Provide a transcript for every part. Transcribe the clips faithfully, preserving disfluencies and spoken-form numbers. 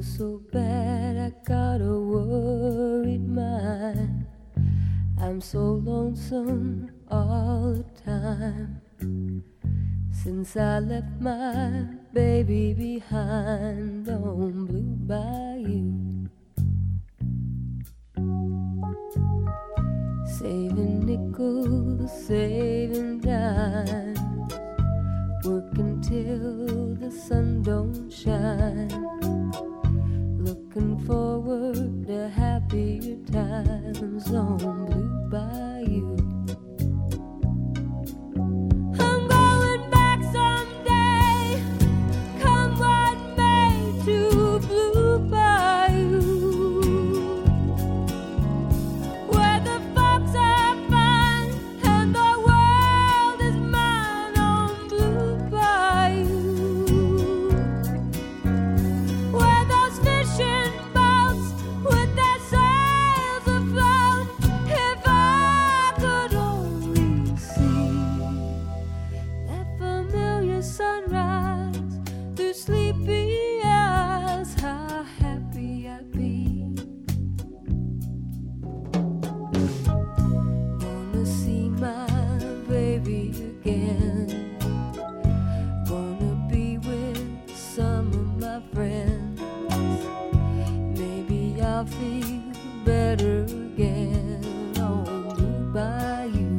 feel so bad, I got a worried mind. I'm so lonesome all the time. Since I left my baby behind on Blue Bayou. Saving nickels, saving dimes, working till the sun don't shine, looking forward to happier times on Blue Bayou. I'm going back someday, come what may, to Blue Bayou, where the folks are fine and the world is mine on Blue Bayou, where those fishing boats with their sails afloat. If I could only see that familiar sunrise through sleepy eyes, how happy I'd be. Wanna see my baby again, wanna be with some of my friends. Maybe I'll feel better again on Blue Bayou.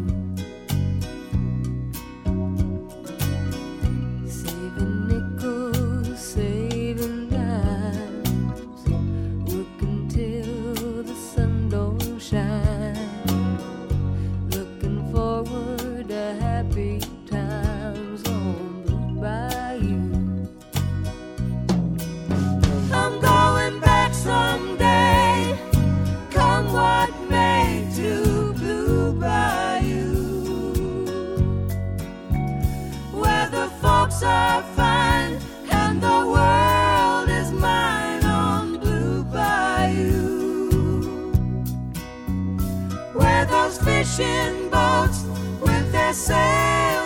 Saving nickels, saving dimes, working till the sun don't shine, looking forward to happy times on Blue Bayou. I'm going back someday, come what may, to Blue Bayou, where the folks are fine and the world is mine on Blue Bayou, where those fishing boats with their sails